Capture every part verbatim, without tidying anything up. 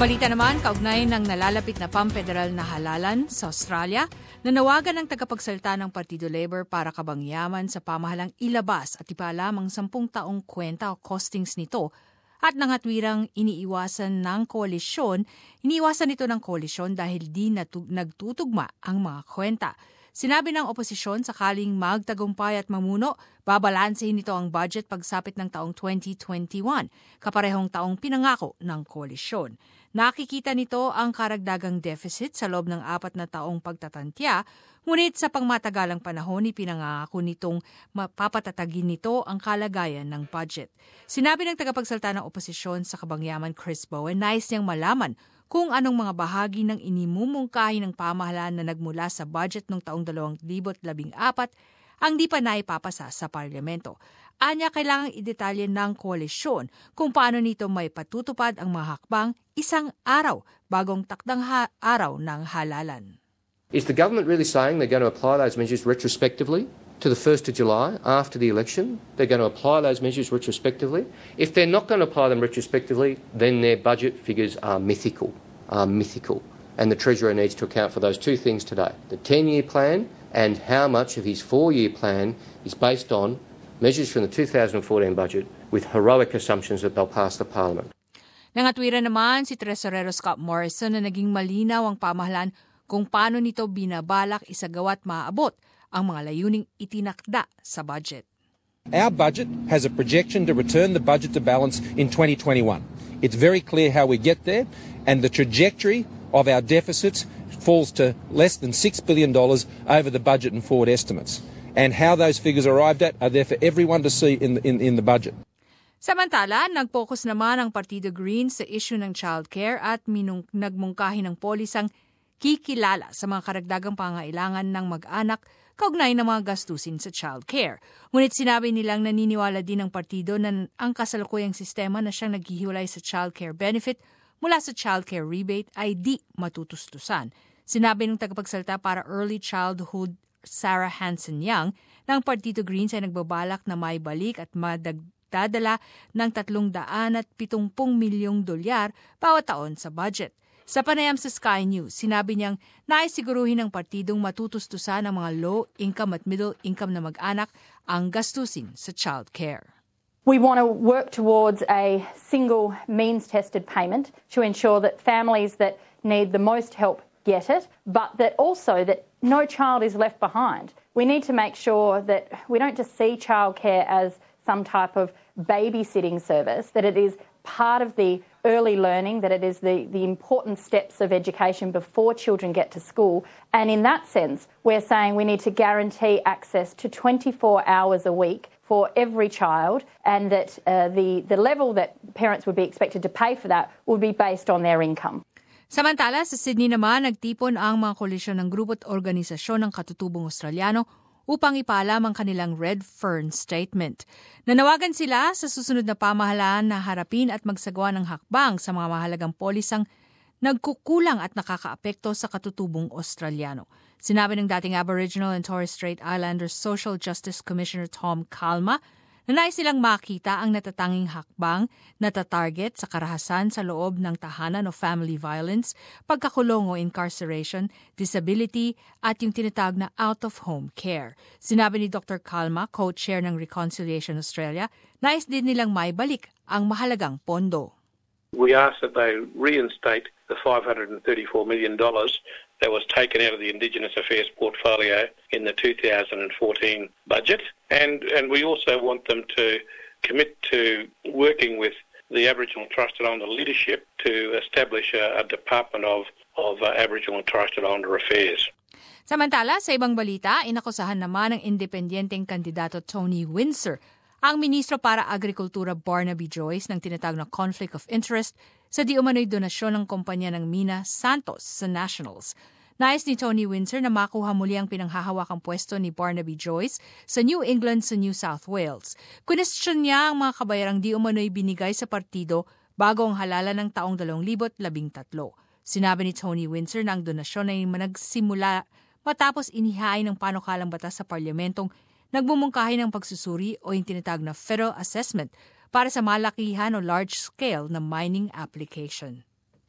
balita naman, kaugnay ng nalalapit na pam-federal na halalan sa Australia, nanawagan ng tagapagsalita ng Partido Labor para kabangyaman sa pamahalang ilabas at ipaalam ang sampung taong kwenta o costings nito at nangatwirang iniiwasan ng koalisyon, iniiwasan ito ng koalisyon dahil di natug- nagtutugma ang mga kwenta. Sinabi ng oposisyon sakaling magtagumpay at mamuno, babalansehin nito ang budget pagsapit ng taong twenty twenty-one, kaparehong taong pinangako ng koalisyon. Nakikita nito ang karagdagang deficit sa loob ng apat na taong pagtatantya, ngunit sa pangmatagalang panahon ipinangako nitong mapapatatagin nito ang kalagayan ng budget. Sinabi ng tagapagsalita ng oposisyon sa Kabangyaman Chris Bowen, nais niyang malaman kung anong mga bahagi ng inimumungkahi ng pamahalaan na nagmula sa budget noong taong dalawang libo't labing apat ang di pa naipapasa sa parlamento. Anya, kailangang idetalye ng koalisyon kung paano nito may patutupad ang mga hakbang isang araw bagong takdang ha- araw ng halalan. Is the government really saying they're going to apply those measures retrospectively to the first of July after the election? They're going to apply those measures retrospectively? If they're not going to apply them retrospectively, then their budget figures are mythical, are mythical. And the Treasurer needs to account for those two things today, the ten-year plan and how much of his four-year plan is based on measures from the two thousand fourteen budget with heroic assumptions that they'll pass the Parliament. Nangatwiran naman si Tresorero Scott Morrison na naging malinaw ang pamahalaan kung paano nito binabalak isagawa't maaabot ang mga layuning itinakda sa budget. Our budget has a projection to return the budget to balance in twenty twenty-one. It's very clear how we get there, and the trajectory of our deficits falls to less than six billion dollars over the budget and forward estimates. And how those figures are arrived at are there for everyone to see in the, in, in the budget. Samantala, nag-focus naman ang Partido Green sa issue ng childcare at minung- nagmungkahi ng polisang kikilala sa mga karagdagang pangailangan ng mag-anak kaugnay ng mga gastusin sa childcare. Ngunit sinabi nilang naniniwala din ng partido na ang kasalukuyang sistema na siyang naghihiwalay sa childcare benefit mula sa childcare rebate ay di matutustusan. Sinabi ng tagapagsalita para Early Childhood Sarah Hanson-Young ng Partido Greens ay nagbabalak na maibalik at madagdadala ng tatlong daan at pitumpung milyong dolyar bawat taon sa budget. Sa panayam sa Sky News, sinabi niyang naisiguruhin ng partidong matutustusan ang mga low-income at middle-income na mag-anak ang gastusin sa child care. We want to work towards a single means-tested payment to ensure that families that need the most help get it, but that also that no child is left behind. We need to make sure that we don't just see childcare as some type of babysitting service, that it is part of the early learning, that it is the, the important steps of education before children get to school. And in that sense, we're saying we need to guarantee access to twenty-four hours a week for every child, and that uh, the, the level that parents would be expected to pay for that would be based on their income. Samantala, sa Sydney naman, nagtipon ang mga koalisyon ng grupo at organisasyon ng katutubong Australiano upang ipaalam ang kanilang Red Fern Statement. Nanawagan sila sa susunod na pamahalaan na harapin at magsagawa ng hakbang sa mga mahalagang polisang nagkukulang at nakakaapekto sa katutubong Australiano. Sinabi ng dating Aboriginal and Torres Strait Islander Social Justice Commissioner Tom Calma na nais silang makita ang natatanging hakbang na tatarget sa karahasan sa loob ng tahanan o family violence, pagkakulong o incarceration, disability at yung tinatawag na out-of-home care. Sinabi ni Doctor Calma, co-chair ng Reconciliation Australia, nais din nilang maibalik ang mahalagang pondo. We ask that they reinstate the five hundred thirty-four million dollars that was taken out of the Indigenous Affairs portfolio in the two thousand fourteen budget. And, and we also want them to commit to working with the Aboriginal and Torres Strait Islander leadership to establish a, a Department of, of uh, Aboriginal and Torres Strait Islander Affairs. Samantala, sa ibang balita, inakusahan naman ng independenteng kandidato Tony Windsor ang Ministro para Agrikultura Barnaby Joyce ng tinatawag na conflict of interest sa di umano'y donasyon ng kumpanya ng Mina Santos sa Nationals. Nais ni Tony Windsor na makuha muli ang pinanghahawakang pwesto ni Barnaby Joyce sa New England sa New South Wales. Kunestyon niya ang mga kabayarang di umano'y binigay sa partido bago ang halalan ng taong dalawang libo't labing tatlo. Sinabi ni Tony Windsor na ang donasyon ay managsimula matapos inihain ng panukalang batas sa parlamentong nagmumungkahi ng pagsusuri o yung tinatawag na federal assessment para sa malakihan o large-scale na mining application.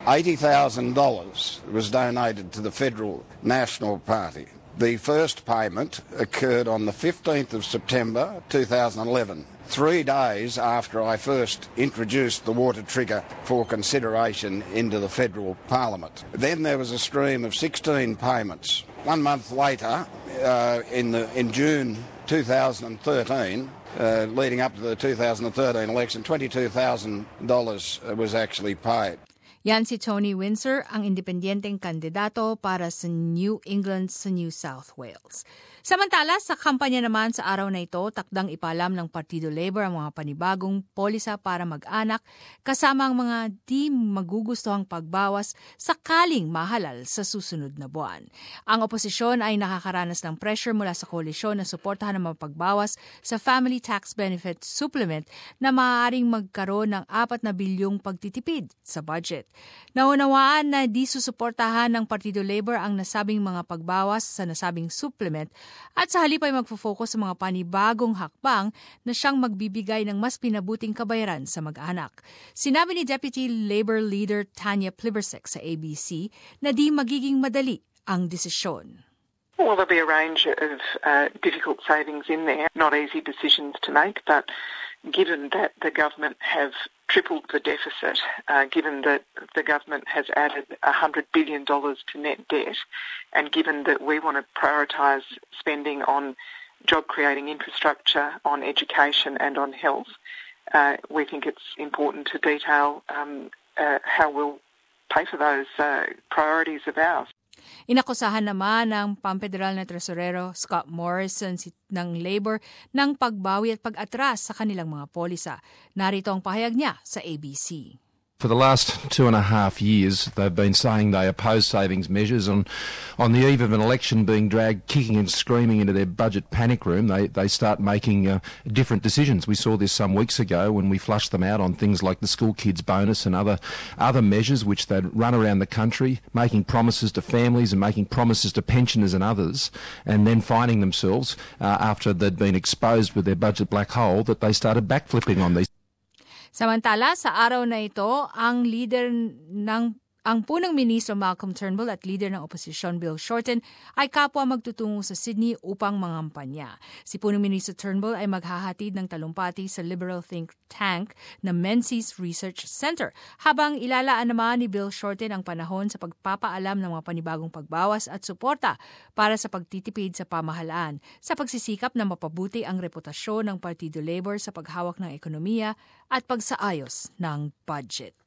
eighty thousand dollars was donated to the Federal National Party. The first payment occurred on the fifteenth of September two thousand eleven, three days after I first introduced the water trigger for consideration into the federal parliament. Then there was a stream of sixteen payments. One month later, uh, in, the, in June two thousand thirteen, uh, leading up to the two thousand thirteen election, twenty-two thousand dollars was actually paid. Yan si Tony Windsor, ang independenteng kandidato para sa New England sa New South Wales. Samantala, sa kampanya naman sa araw na ito, takdang ipalam ng Partido Labor ang mga panibagong polisa para mag-anak kasama ang mga di magugustuhang pagbawas sakaling mahalal sa susunod na buwan. Ang oposisyon ay nakakaranas ng pressure mula sa koalisyon na suportahan ang mga pagbawas sa Family Tax Benefit Supplement na maaaring magkaroon ng apat na bilyong pagtitipid sa budget. Naunawaan na di susuportahan ng Partido Labor ang nasabing mga pagbawas sa nasabing supplement at sa halip ay magfo-focus sa mga panibagong hakbang na siyang magbibigay ng mas pinabuting kabayaran sa mag-anak. Sinabi ni Deputy Labor Leader Tanya Plibersek sa A B C na di magiging madali ang desisyon. Well, there'll be a range of uh, difficult savings in there, not easy decisions to make, but given that the government have tripled the deficit, uh, given that the government has added one hundred billion dollars to net debt, and given that we want to prioritise spending on job-creating infrastructure, on education and on health, uh, we think it's important to detail um, uh, how we'll pay for those uh, priorities of ours. Inakusahan naman ng Pamfederal na Tresorero Scott Morrison ng Labor ng pagbawi at pag-atras sa kanilang mga polisa. Narito ang pahayag niya sa A B C. For the last two and a half years, they've been saying they oppose savings measures. On, on the eve of an election being dragged kicking and screaming into their budget panic room, they, they start making uh, different decisions. We saw this some weeks ago when we flushed them out on things like the school kids bonus and other, other measures which they'd run around the country, making promises to families and making promises to pensioners and others, and then finding themselves, uh, after they'd been exposed with their budget black hole, that they started backflipping on these. Samantala, sa araw na ito, ang leader ng ang punang ministro Malcolm Turnbull at leader ng oposisyon Bill Shorten ay kapwa magtutungo sa Sydney upang mangampanya. Si punang ministro Turnbull ay maghahatid ng talumpati sa liberal think tank na Menzies Research Center, habang ilalaan naman ni Bill Shorten ang panahon sa pagpapaalam ng mga panibagong pagbawas at suporta para sa pagtitipid sa pamahalaan sa pagsisikap na mapabuti ang reputasyon ng Partido Labor sa paghawak ng ekonomiya at pagsaayos ng budget.